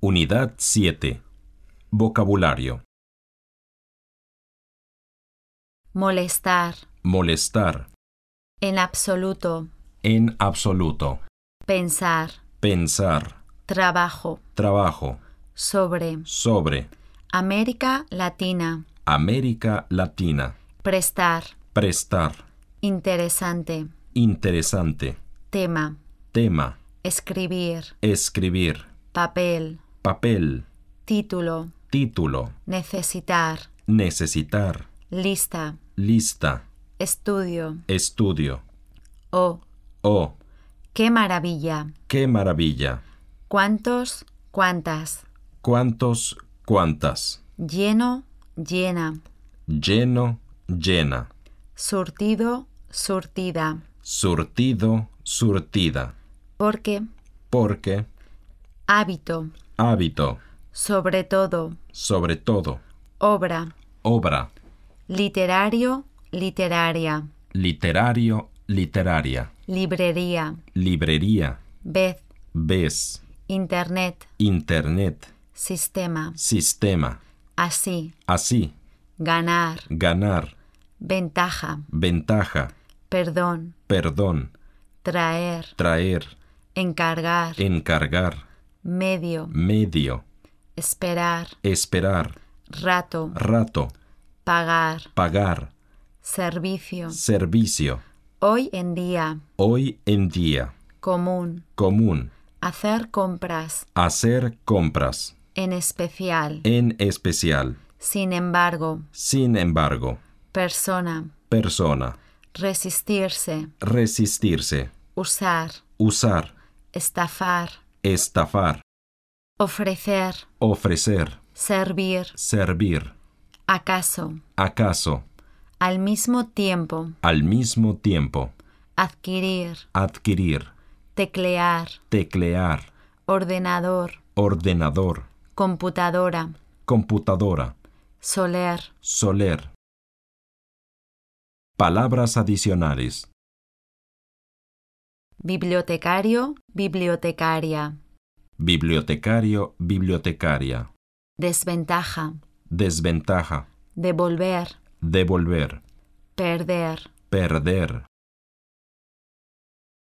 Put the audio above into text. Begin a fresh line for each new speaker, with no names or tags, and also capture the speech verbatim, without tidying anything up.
Unidad siete. Vocabulario.
Molestar.
Molestar.
En absoluto.
En absoluto.
Pensar.
Pensar.
Trabajo.
Trabajo.
Sobre.
Sobre.
América Latina.
América Latina.
Prestar.
Prestar.
Interesante.
Interesante.
Tema.
Tema.
Escribir.
Escribir.
Papel.
Papel.
Título.
Título.
Necesitar.
Necesitar.
Lista.
Lista.
Estudio.
Estudio.
Oh,
Oh,
qué maravilla.
qué maravilla.
¿Cuántos? ¿Cuántas?
¿Cuántos? ¿Cuántas?
Lleno, llena.
Lleno, llena.
Surtido, surtida.
Surtido, surtida.
Porque.
Porque.
Hábito.
Hábito.
Sobre todo.
Sobre todo.
Obra.
Obra.
Literario, literaria.
Literario, literaria.
Librería.
Librería.
Vez.
Vez.
Internet.
Internet.
Sistema.
Sistema.
Así.
Así.
Ganar.
Ganar.
Ventaja.
Ventaja.
Perdón.
Perdón.
Traer.
Traer.
Encargar.
Encargar.
Medio.
Medio.
Esperar.
Esperar.
Rato.
Rato.
Pagar.
Pagar.
Servicio.
Servicio.
Hoy en día.
Hoy en día.
Común.
Común.
Hacer compras.
Hacer compras.
En especial.
En especial.
Sin embargo.
Sin embargo.
Persona.
Persona.
Resistirse.
Resistirse.
Usar.
Usar.
Estafar.
Estafar.
Ofrecer.
Ofrecer.
Servir.
Servir.
¿Acaso?
¿Acaso?
Al mismo tiempo.
Al mismo tiempo.
Adquirir.
Adquirir.
Teclear.
Teclear.
Ordenador.
Ordenador.
Computadora.
Computadora.
Soler.
Soler. Palabras adicionales.
Bibliotecario. Bibliotecaria.
Bibliotecario, bibliotecaria.
Desventaja.
Desventaja.
Devolver.
Devolver.
Perder.
Perder.